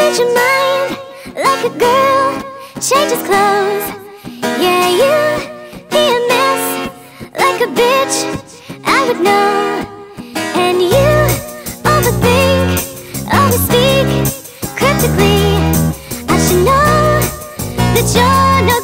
change your mind like a girl changes clothes. Yeah, you be a mess like a bitch, I would know. And you overthink, always speak cryptically. I should know that you're no